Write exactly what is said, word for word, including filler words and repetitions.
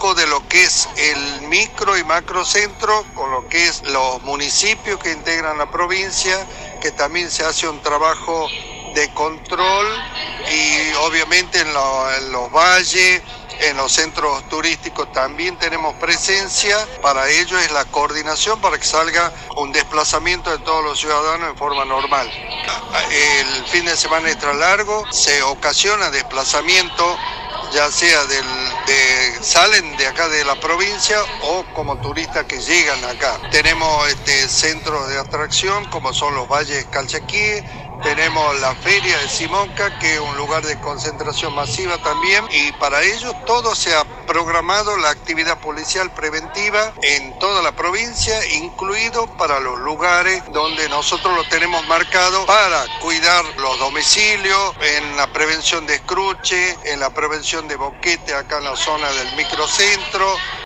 trabajo de lo que es el micro y macrocentro, con lo que es los municipios que integran la provincia, que también se hace un trabajo de control y obviamente en, lo, en los valles, en los centros turísticos también tenemos presencia. Para ello es la coordinación para que salga un desplazamiento de todos los ciudadanos en forma normal. El fin de semana extra largo se ocasiona desplazamiento, ya sea del, de, salen de acá de la provincia o como turistas que llegan acá. Tenemos este, centros de atracción como son los valles Calchaquí, tenemos la feria de Simonca, que es un lugar de concentración masiva también, y para ello todo se ha programado la actividad policial preventiva en toda la provincia, incluido para los lugares donde nosotros lo tenemos marcado para cuidar los domicilios, en la prevención de escruche, en la prevención de boquete acá en la zona del microcentro.